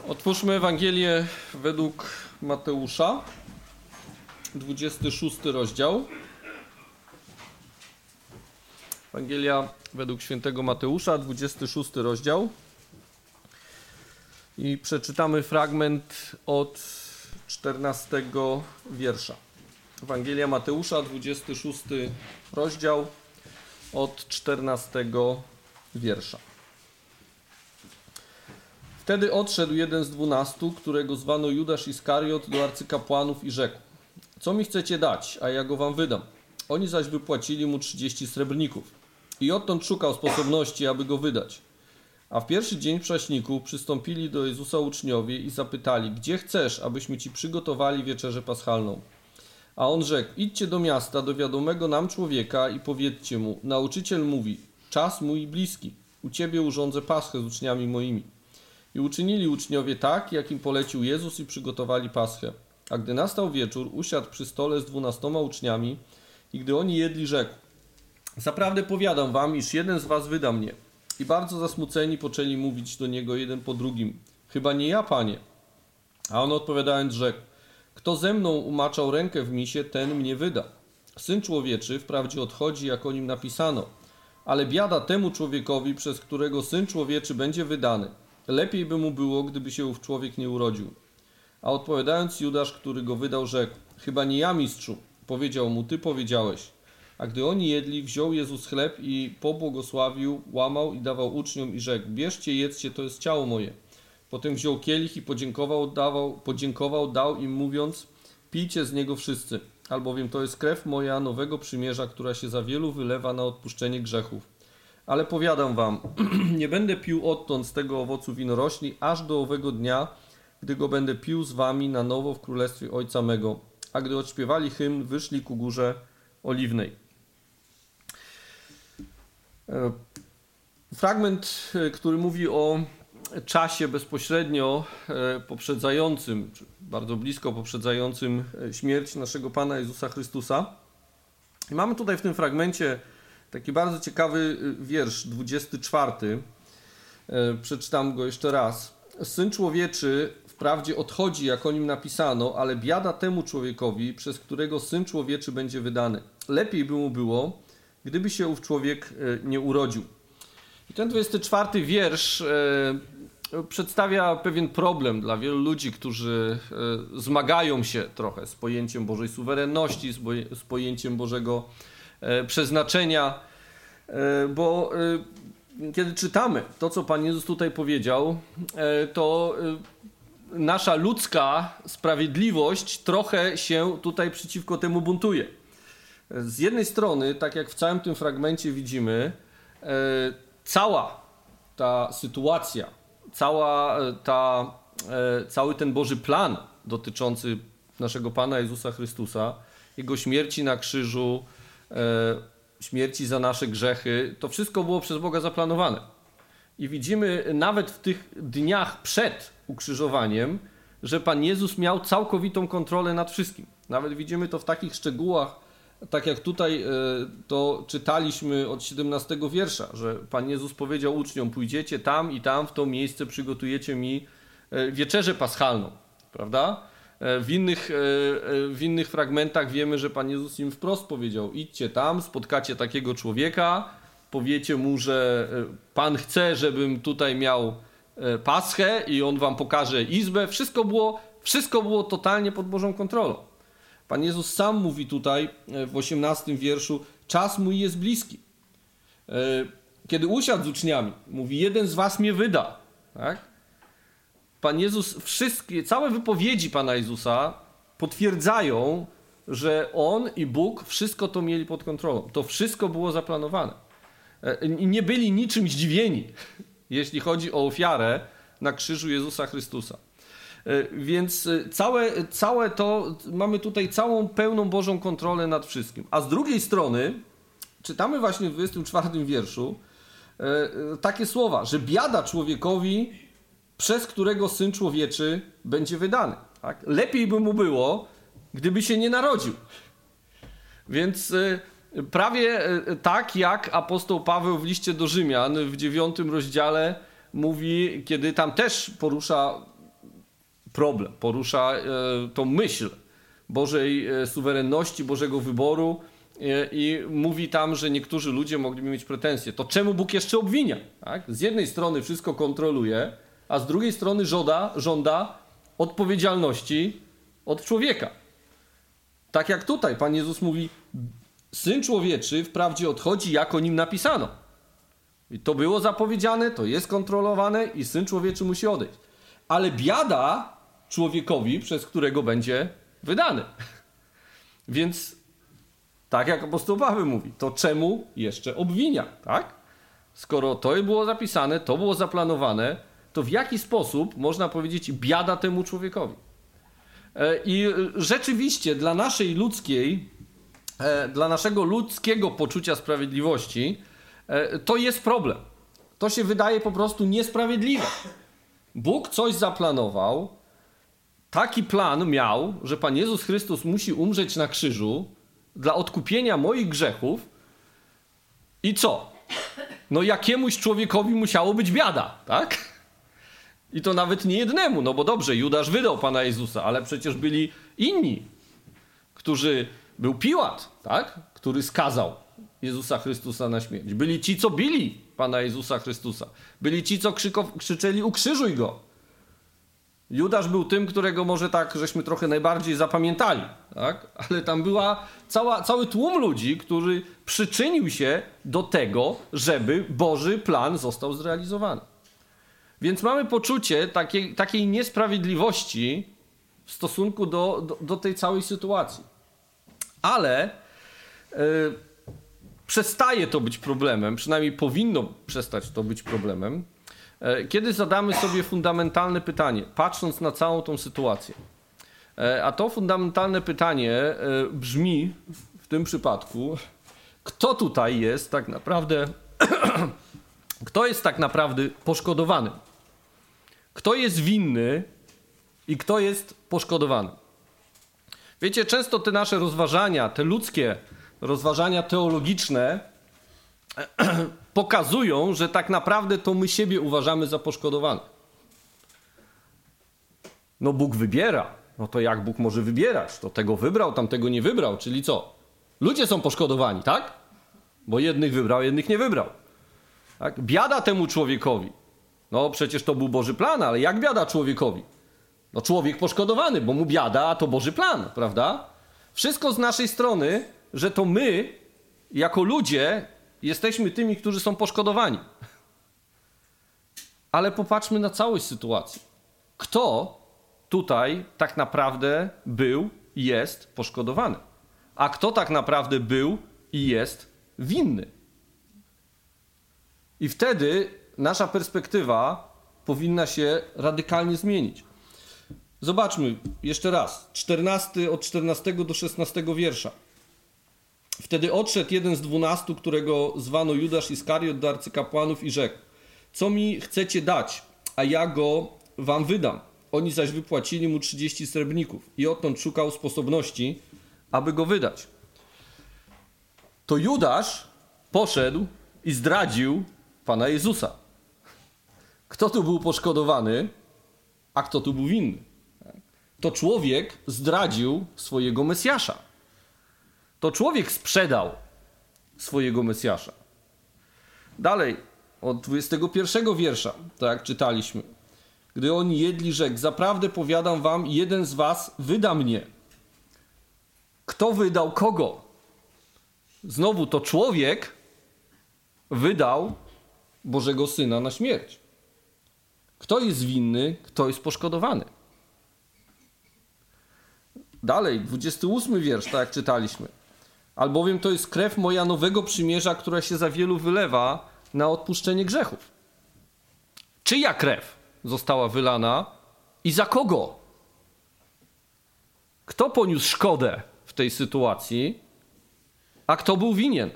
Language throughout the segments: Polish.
Otwórzmy Ewangelię według Mateusza, 26 rozdział. Ewangelia według świętego Mateusza, 26 rozdział. I przeczytamy fragment od 14 wiersza. Ewangelia Mateusza, 26 rozdział, od 14 wiersza. Wtedy odszedł jeden z 12, którego zwano Judasz Iskariot, do arcykapłanów i rzekł: co mi chcecie dać, a ja go wam wydam? Oni zaś wypłacili mu 30 srebrników. I odtąd szukał sposobności, aby go wydać. A w pierwszy dzień prześniku przystąpili do Jezusa uczniowie i zapytali: gdzie chcesz, abyśmy ci przygotowali wieczerzę paschalną? A on rzekł: idźcie do miasta, do wiadomego nam człowieka i powiedzcie mu: nauczyciel mówi, czas mój bliski, u ciebie urządzę paschę z uczniami moimi. I uczynili uczniowie tak, jak im polecił Jezus, i przygotowali paschę. A gdy nastał wieczór, usiadł przy stole z 12 uczniami i gdy oni jedli, rzekł: zaprawdę powiadam wam, iż jeden z was wyda mnie. I bardzo zasmuceni poczęli mówić do niego jeden po drugim: chyba nie ja, Panie. A on odpowiadając rzekł: kto ze mną umaczał rękę w misie, ten mnie wyda. Syn człowieczy wprawdzie odchodzi, jak o nim napisano, ale biada temu człowiekowi, przez którego Syn człowieczy będzie wydany. Lepiej by mu było, gdyby się ów człowiek nie urodził. A odpowiadając Judasz, który go wydał, rzekł: chyba nie ja, mistrzu. Powiedział mu: ty powiedziałeś. A gdy oni jedli, wziął Jezus chleb i pobłogosławił, łamał i dawał uczniom i rzekł: bierzcie, jedzcie, to jest ciało moje. Potem wziął kielich i podziękował, dał im, mówiąc: pijcie z niego wszyscy, albowiem to jest krew moja nowego przymierza, która się za wielu wylewa na odpuszczenie grzechów. Ale powiadam wam, nie będę pił odtąd z tego owocu winorośli, aż do owego dnia, gdy go będę pił z wami na nowo w królestwie Ojca mego. A gdy odśpiewali hymn, wyszli ku górze Oliwnej. Fragment, który mówi o czasie bezpośrednio poprzedzającym, czy bardzo blisko poprzedzającym śmierć naszego Pana Jezusa Chrystusa. I mamy tutaj w tym fragmencie taki bardzo ciekawy wiersz, 24. Przeczytam go jeszcze raz. Syn człowieczy wprawdzie odchodzi, jak o nim napisano, ale biada temu człowiekowi, przez którego Syn człowieczy będzie wydany. Lepiej by mu było, gdyby się ów człowiek nie urodził. I ten 24 wiersz przedstawia pewien problem dla wielu ludzi, którzy zmagają się trochę z pojęciem Bożej suwerenności, z pojęciem Bożego przeznaczenia, bo kiedy czytamy to, co Pan Jezus tutaj powiedział, to nasza ludzka sprawiedliwość trochę się tutaj przeciwko temu buntuje. Z jednej strony, tak jak w całym tym fragmencie widzimy, cała ta sytuacja, cały ten Boży plan dotyczący naszego Pana Jezusa Chrystusa, Jego śmierci na krzyżu, śmierci za nasze grzechy, to wszystko było przez Boga zaplanowane. I widzimy nawet w tych dniach przed ukrzyżowaniem, że Pan Jezus miał całkowitą kontrolę nad wszystkim. Nawet widzimy to w takich szczegółach, tak jak tutaj to czytaliśmy od 17 wiersza, że Pan Jezus powiedział uczniom: pójdziecie tam i tam, w to miejsce przygotujecie mi wieczerzę paschalną, prawda? W innych fragmentach wiemy, że Pan Jezus im wprost powiedział: idźcie tam, spotkacie takiego człowieka, powiecie mu, że Pan chce, żebym tutaj miał paschę i on wam pokaże izbę. Wszystko było totalnie pod Bożą kontrolą. Pan Jezus sam mówi tutaj w 18 wierszu: czas mój jest bliski. Kiedy usiadł z uczniami, mówi: jeden z was mnie wyda. Tak? Pan Jezus, całe wypowiedzi Pana Jezusa potwierdzają, że On i Bóg wszystko to mieli pod kontrolą. To wszystko było zaplanowane. I nie byli niczym zdziwieni, jeśli chodzi o ofiarę na krzyżu Jezusa Chrystusa. Więc całe to, mamy tutaj całą pełną Bożą kontrolę nad wszystkim. A z drugiej strony czytamy właśnie w 24 wierszu takie słowa, że biada człowiekowi, przez którego Syn człowieczy będzie wydany. Tak? Lepiej by mu było, gdyby się nie narodził. Więc prawie tak jak apostoł Paweł w liście do Rzymian w 9 rozdziale mówi, kiedy tam też porusza problem, porusza tą myśl Bożej suwerenności, Bożego wyboru i mówi tam, że niektórzy ludzie mogliby mieć pretensje. To czemu Bóg jeszcze obwinia? Tak? Z jednej strony wszystko kontroluje, a z drugiej strony żąda odpowiedzialności od człowieka. Tak jak tutaj Pan Jezus mówi, Syn Człowieczy wprawdzie odchodzi, jak o nim napisano. I to było zapowiedziane, to jest kontrolowane i Syn Człowieczy musi odejść. Ale biada człowiekowi, przez którego będzie wydany. Więc tak jak apostoł Paweł mówi, to czemu jeszcze obwinia, tak? Skoro to było zapisane, to było zaplanowane, to w jaki sposób można powiedzieć biada temu człowiekowi? I rzeczywiście dla naszego ludzkiego poczucia sprawiedliwości to jest problem. To się wydaje po prostu niesprawiedliwe. Bóg coś zaplanował, taki plan miał, że Pan Jezus Chrystus musi umrzeć na krzyżu dla odkupienia moich grzechów i co? No jakiemuś człowiekowi musiało być biada, tak? I to nawet nie jednemu, no bo dobrze, Judasz wydał Pana Jezusa, ale przecież byli inni, był Piłat, tak? Który skazał Jezusa Chrystusa na śmierć. Byli ci, co bili Pana Jezusa Chrystusa. Byli ci, co krzyczeli ukrzyżuj Go. Judasz był tym, którego może tak żeśmy trochę najbardziej zapamiętali, tak? Ale tam była cały tłum ludzi, który przyczynił się do tego, żeby Boży plan został zrealizowany. Więc mamy poczucie takiej niesprawiedliwości w stosunku do tej całej sytuacji. Ale przestaje to być problemem, przynajmniej powinno przestać to być problemem, kiedy zadamy sobie fundamentalne pytanie, patrząc na całą tą sytuację. A to fundamentalne pytanie brzmi w tym przypadku, kto tutaj jest tak naprawdę, kto jest tak naprawdę poszkodowany? Kto jest winny i kto jest poszkodowany? Wiecie, często te nasze rozważania, te ludzkie rozważania teologiczne pokazują, że tak naprawdę to my siebie uważamy za poszkodowanych. No Bóg wybiera. No to jak Bóg może wybierać? To tego wybrał, tamtego nie wybrał. Czyli co? Ludzie są poszkodowani, tak? Bo jednych wybrał, jednych nie wybrał. Tak? Biada temu człowiekowi. No przecież to był Boży plan, ale jak biada człowiekowi? No człowiek poszkodowany, bo mu biada, a to Boży plan, prawda? Wszystko z naszej strony, że to my, jako ludzie, jesteśmy tymi, którzy są poszkodowani. Ale popatrzmy na całość sytuacji. Kto tutaj tak naprawdę był i jest poszkodowany? A kto tak naprawdę był i jest winny? I wtedy nasza perspektywa powinna się radykalnie zmienić. Zobaczmy jeszcze raz. Od 14 do 16 wiersza. Wtedy odszedł jeden z 12, którego zwano Judasz Iskariot, do arcykapłanów i rzekł: co mi chcecie dać, a ja go wam wydam. Oni zaś wypłacili mu 30 srebrników i odtąd szukał sposobności, aby go wydać. To Judasz poszedł i zdradził Pana Jezusa. Kto tu był poszkodowany, a kto tu był winny? To człowiek zdradził swojego Mesjasza. To człowiek sprzedał swojego Mesjasza. Dalej, od 21 wiersza, tak jak czytaliśmy. Gdy oni jedli, rzekł: zaprawdę powiadam wam, jeden z was wyda mnie. Kto wydał kogo? Znowu to człowiek wydał Bożego Syna na śmierć. Kto jest winny, kto jest poszkodowany? Dalej, 28 wiersz, tak jak czytaliśmy. Albowiem to jest krew moja nowego przymierza, która się za wielu wylewa na odpuszczenie grzechów. Czyja krew została wylana i za kogo? Kto poniósł szkodę w tej sytuacji, a kto był winien?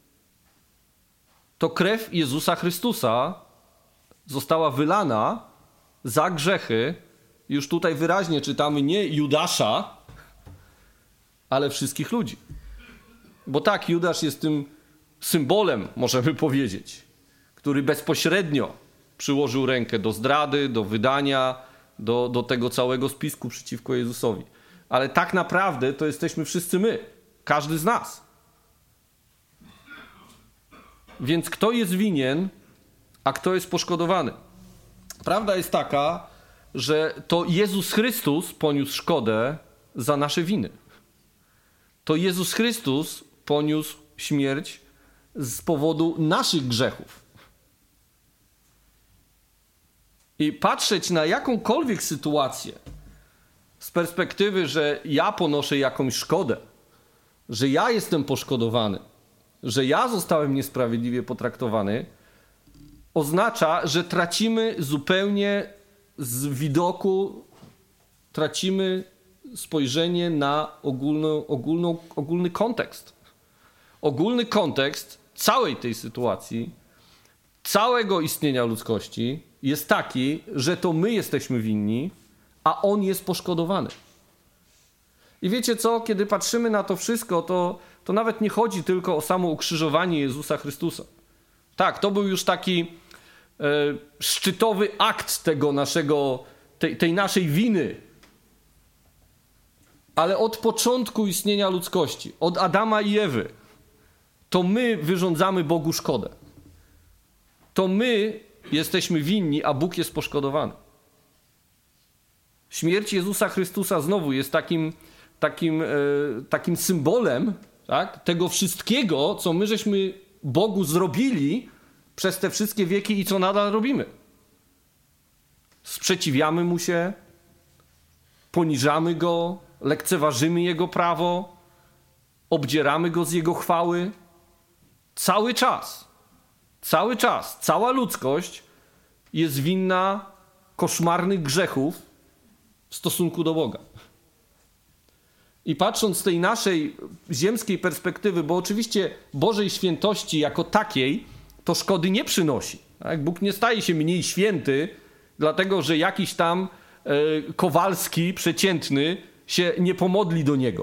To krew Jezusa Chrystusa została wylana za grzechy. Już tutaj wyraźnie czytamy nie Judasza, ale wszystkich ludzi. Bo tak, Judasz jest tym symbolem, możemy powiedzieć, który bezpośrednio przyłożył rękę do zdrady, do wydania, do tego całego spisku przeciwko Jezusowi. Ale tak naprawdę to jesteśmy wszyscy my. Każdy z nas. Więc kto jest winien, a kto jest poszkodowany? Prawda jest taka, że to Jezus Chrystus poniósł szkodę za nasze winy. To Jezus Chrystus poniósł śmierć z powodu naszych grzechów. I patrzeć na jakąkolwiek sytuację z perspektywy, że ja ponoszę jakąś szkodę, że ja jestem poszkodowany, że ja zostałem niesprawiedliwie potraktowany, oznacza, że tracimy zupełnie z widoku, tracimy spojrzenie na ogólny kontekst. Ogólny kontekst całej tej sytuacji, całego istnienia ludzkości jest taki, że to my jesteśmy winni, a on jest poszkodowany. I wiecie co? Kiedy patrzymy na to wszystko, to nawet nie chodzi tylko o samo ukrzyżowanie Jezusa Chrystusa. Tak, to był już taki szczytowy akt tego tej naszej winy. Ale od początku istnienia ludzkości, od Adama i Ewy, to my wyrządzamy Bogu szkodę. To my jesteśmy winni, a Bóg jest poszkodowany. Śmierć Jezusa Chrystusa znowu jest takim symbolem, tak, tego wszystkiego, co my żeśmy Bogu zrobili przez te wszystkie wieki i co nadal robimy. Sprzeciwiamy Mu się, poniżamy Go, lekceważymy Jego prawo, obdzieramy Go z Jego chwały. Cały czas, cała ludzkość jest winna koszmarnych grzechów w stosunku do Boga. I patrząc z tej naszej ziemskiej perspektywy, bo oczywiście Bożej świętości jako takiej to szkody nie przynosi. Tak? Bóg nie staje się mniej święty, dlatego że jakiś tam Kowalski przeciętny się nie pomodli do Niego.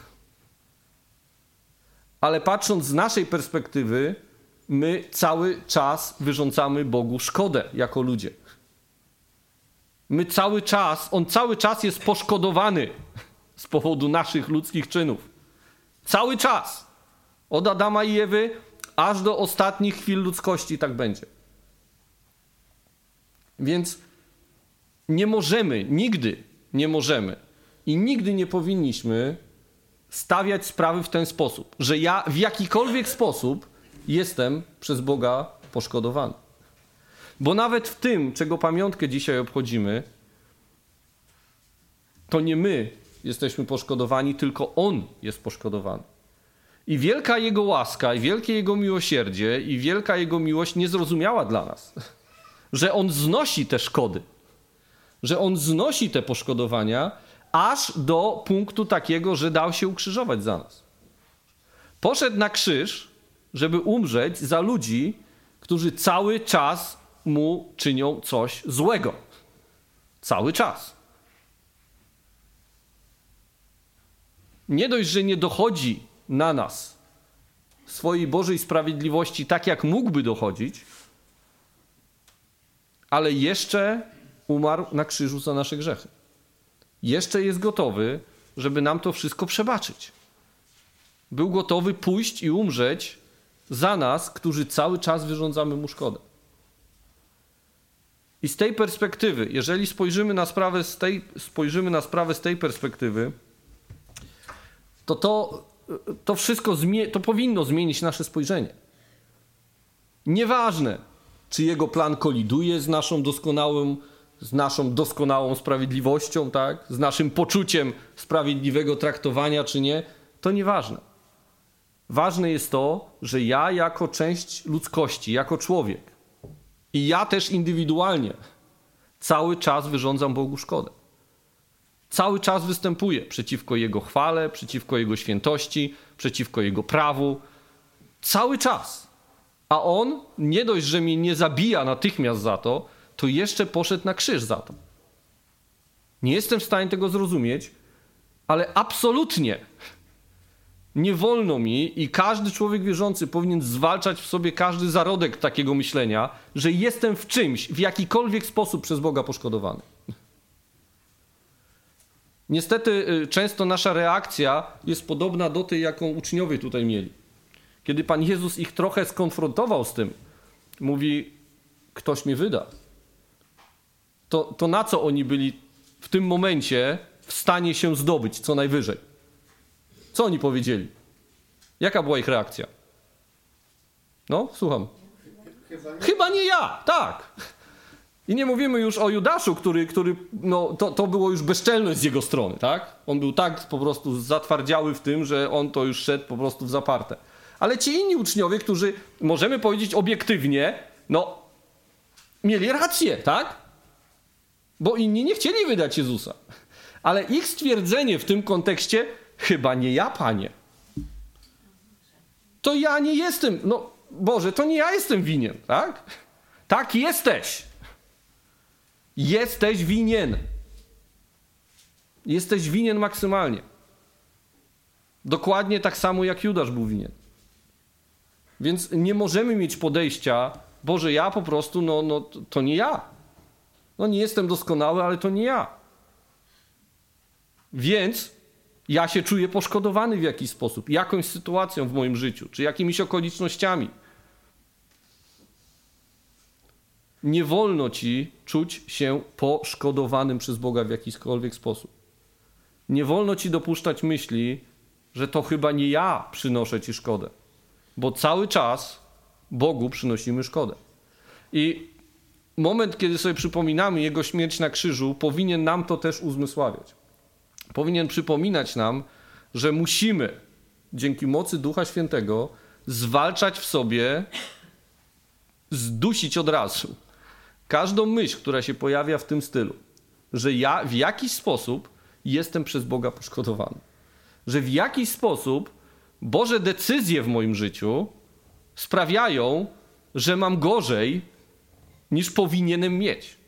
Ale patrząc z naszej perspektywy, my cały czas wyrządzamy Bogu szkodę jako ludzie. On cały czas jest poszkodowany z powodu naszych ludzkich czynów. Cały czas. Od Adama i Ewy aż do ostatnich chwil ludzkości tak będzie. Więc nie możemy, nigdy nie możemy i nigdy nie powinniśmy stawiać sprawy w ten sposób, że ja w jakikolwiek sposób jestem przez Boga poszkodowany. Bo nawet w tym, czego pamiątkę dzisiaj obchodzimy, to nie my jesteśmy poszkodowani, tylko On jest poszkodowany. I wielka Jego łaska, i wielkie Jego miłosierdzie, i wielka Jego miłość niezrozumiała dla nas. Że On znosi te szkody, że On znosi te poszkodowania, aż do punktu takiego, że dał się ukrzyżować za nas. Poszedł na krzyż, żeby umrzeć za ludzi, którzy cały czas Mu czynią coś złego. Cały czas. Nie dość, że nie dochodzi na nas swojej Bożej sprawiedliwości tak, jak mógłby dochodzić, ale jeszcze umarł na krzyżu za nasze grzechy. Jeszcze jest gotowy, żeby nam to wszystko przebaczyć. Był gotowy pójść i umrzeć za nas, którzy cały czas wyrządzamy Mu szkodę. I z tej perspektywy, jeżeli spojrzymy na sprawę z tej perspektywy, to wszystko to powinno zmienić nasze spojrzenie. Nieważne, czy Jego plan koliduje z naszą doskonałą sprawiedliwością, tak? Z naszym poczuciem sprawiedliwego traktowania, czy nie, to nieważne. Ważne jest to, że ja jako część ludzkości, jako człowiek i ja też indywidualnie cały czas wyrządzam Bogu szkodę. Cały czas występuję przeciwko Jego chwale, przeciwko Jego świętości, przeciwko Jego prawu. Cały czas. A On nie dość, że mnie nie zabija natychmiast za to, to jeszcze poszedł na krzyż za to. Nie jestem w stanie tego zrozumieć, ale absolutnie nie wolno mi i każdy człowiek wierzący powinien zwalczać w sobie każdy zarodek takiego myślenia, że jestem w czymś, w jakikolwiek sposób przez Boga poszkodowany. Niestety często nasza reakcja jest podobna do tej, jaką uczniowie tutaj mieli. Kiedy Pan Jezus ich trochę skonfrontował z tym, mówi, ktoś mnie wyda. To na co oni byli w tym momencie w stanie się zdobyć, co najwyżej? Co oni powiedzieli? Jaka była ich reakcja? No, słucham. Chyba nie ja, tak. I nie mówimy już o Judaszu, który no, to było już bezczelność z jego strony, tak? On był tak po prostu zatwardziały w tym, że on to już szedł po prostu w zaparte. Ale ci inni uczniowie, którzy, możemy powiedzieć obiektywnie, no, mieli rację, tak? Bo inni nie chcieli wydać Jezusa. Ale ich stwierdzenie w tym kontekście, chyba nie ja, Panie. To ja nie jestem, no Boże, to nie ja jestem winien, tak? Tak, jesteś. Jesteś winien. Jesteś winien maksymalnie. Dokładnie tak samo jak Judasz był winien. Więc nie możemy mieć podejścia, Boże, ja po prostu, to nie ja. No nie jestem doskonały, ale to nie ja. Więc ja się czuję poszkodowany w jakiś sposób, jakąś sytuacją w moim życiu, czy jakimiś okolicznościami. Nie wolno ci czuć się poszkodowanym przez Boga w jakikolwiek sposób. Nie wolno ci dopuszczać myśli, że to chyba nie ja przynoszę ci szkodę, bo cały czas Bogu przynosimy szkodę. I moment, kiedy sobie przypominamy Jego śmierć na krzyżu, powinien nam to też uzmysławiać. Powinien przypominać nam, że musimy dzięki mocy Ducha Świętego zwalczać w sobie, zdusić od razu każdą myśl, która się pojawia w tym stylu, że ja w jakiś sposób jestem przez Boga poszkodowany. Że w jakiś sposób Boże decyzje w moim życiu sprawiają, że mam gorzej niż powinienem mieć.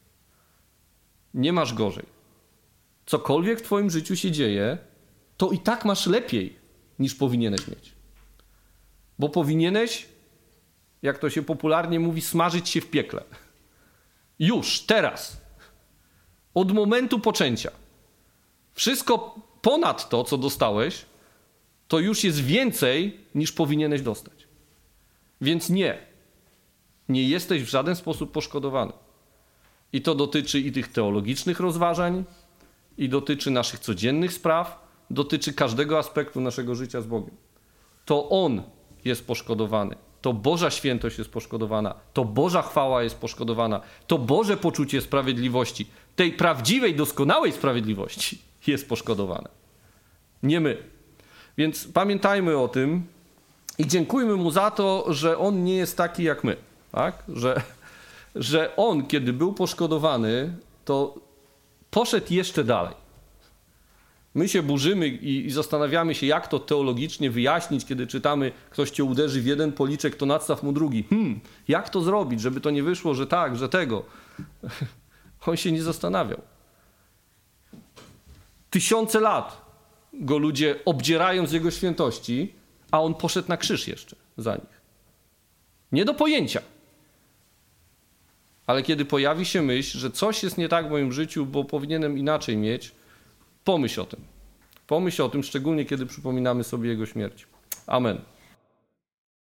Nie masz gorzej. Cokolwiek w twoim życiu się dzieje, to i tak masz lepiej niż powinieneś mieć. Bo powinieneś, jak to się popularnie mówi, smażyć się w piekle. Już, teraz. Od momentu poczęcia. Wszystko ponad to, co dostałeś, to już jest więcej niż powinieneś dostać. Więc nie jesteś w żaden sposób poszkodowany. I to dotyczy i tych teologicznych rozważań, i dotyczy naszych codziennych spraw, dotyczy każdego aspektu naszego życia z Bogiem. To On jest poszkodowany. To Boża świętość jest poszkodowana. To Boża chwała jest poszkodowana. To Boże poczucie sprawiedliwości, tej prawdziwej, doskonałej sprawiedliwości jest poszkodowane. Nie my. Więc pamiętajmy o tym i dziękujmy Mu za to, że On nie jest taki jak my. Tak? Że On, kiedy był poszkodowany, to poszedł jeszcze dalej. My się burzymy i zastanawiamy się, jak to teologicznie wyjaśnić, kiedy czytamy, ktoś cię uderzy w jeden policzek, to nadstaw mu drugi. Jak to zrobić, żeby to nie wyszło, że tak, że tego? On się nie zastanawiał. Tysiące lat go ludzie obdzierają z jego świętości, a on poszedł na krzyż jeszcze za nich. Nie do pojęcia. Ale kiedy pojawi się myśl, że coś jest nie tak w moim życiu, bo powinienem inaczej mieć, pomyśl o tym. Pomyśl o tym, szczególnie kiedy przypominamy sobie Jego śmierć. Amen.